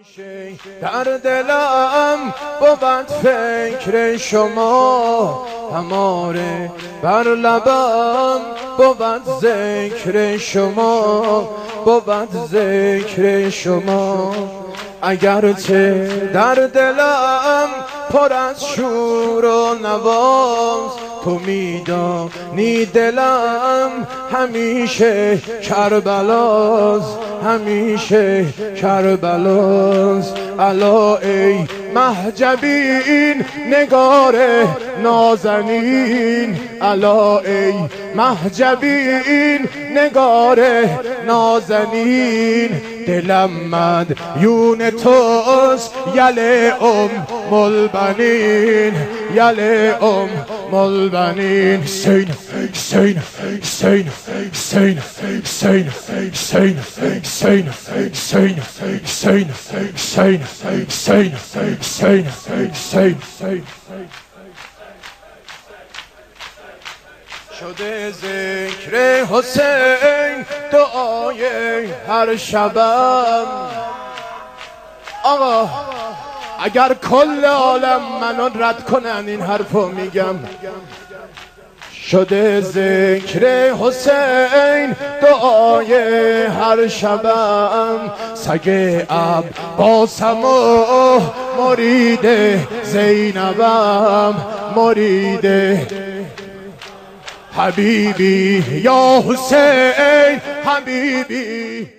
در دلم بود فکر شما، هماره بر لبم بود ذکر شما، بود ذکر شما. اگرچه در دلم پر از شور و نواز، تو میدانی دلم همیشه کربلاست، همیشه کربلاست. الا ای محجبین نگار نازنین، الا ای محجبین نگار نازنین. دلم مدیون توست یل البنین، یل البنین. حسین حسین حسین حسین حسین حسین حسین حسین حسین حسین حسین حسین حسین. شده ذکر حسین دعای هر شبم. آقا اگر کل عالم منو رد کنن این حرفو میگم. شده ذکر حسین دعای هر شبم. سگ عباسم و مرید زینبم، مرید حبیبی یا حسین حبیبی.